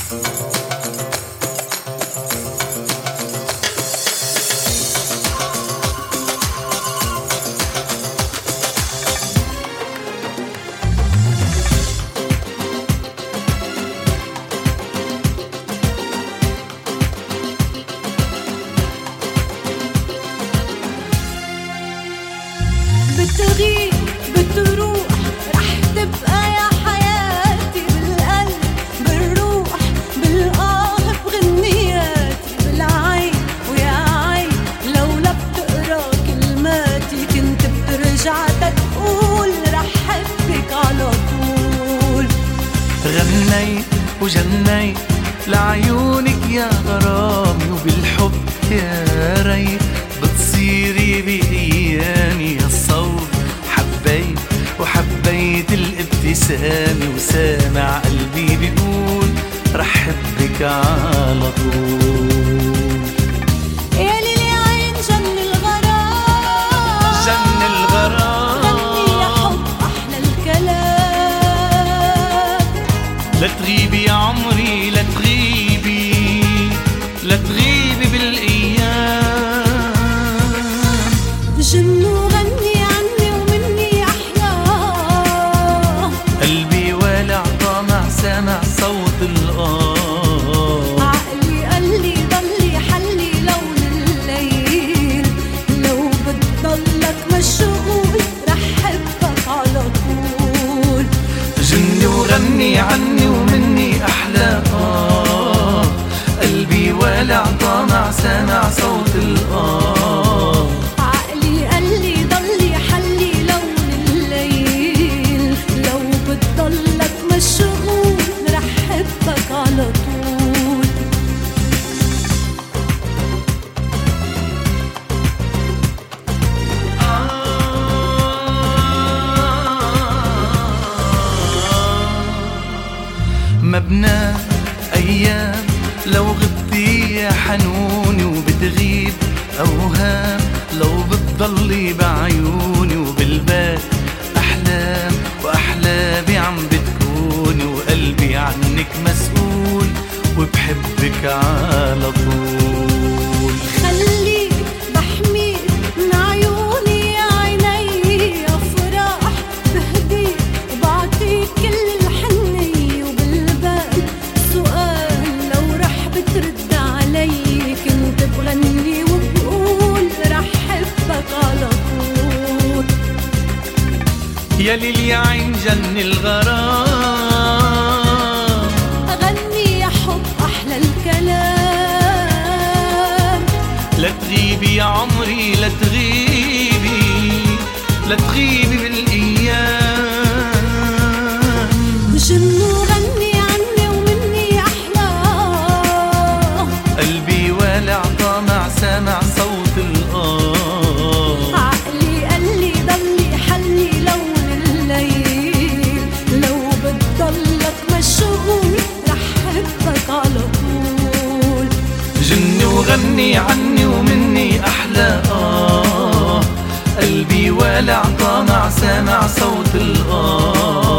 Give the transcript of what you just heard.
بتغيب بتروح رح تبقى يا حياتي بالقلب بالروح بالآه بغنياتي بالعين ويا عين لولا بتقرا كلماتي كنت بترجع تقول رح حبك على طول. غنيت وجنيت لعيونك يا غرامي وبالحب يا ريت بتصيري بأيامي يا الصوت. حبيت وحبيت الابتسامة وسامع قلبي بيقول رح حبك على طول. يا ليلي عين جن الغرام جن الغرام غني يا حب أحلى الكلام. لا تغيبي يا عمري لا تغيبي لا تغيبي بالأيام. جن وغني عني ومني أحلام. قلبي والع طامع سامع صوت الآه. عقلي قالي ضلي حلي لون الليل لو بتضلك مشغول رح حبك على طول. جني وغني عني ومني أحلى قلبي والع طامع سامع صوت الآه. عقلي قالي ضلي حلي لون الليل لو بتضلك مشغول رح حبك على طول. مبنى أيام لو غبتي يا حنوني وبتغيب أوهام لو بتضلي بعيوني وبالبال أحلام وأحلامي عم بتكوني وقلبي عنك مسؤول وبحبك على طول. خليك بحميك من عيوني يا عيني يا فرح بهديك وبعطيك كل الحنية وبالبال سؤال لو رح بترد علي كنت بغني وبقول رح حبك على طول. يا ليل يا عين جن الغرام أغني يا حب أحلى الكلام. لا تغيبي يا عمري لا تغيبي لا تغيبي بالأيام. جن وغني عني ومني أحلام. قلبي والع طامع سامع صوت الآه. عقلي قالي ضلي حلي لون الليل لو بتضلك مشغول رح حبك على طول. جني وغني عني ومني أحلى قلبي والع طامع سامع صوت الآه.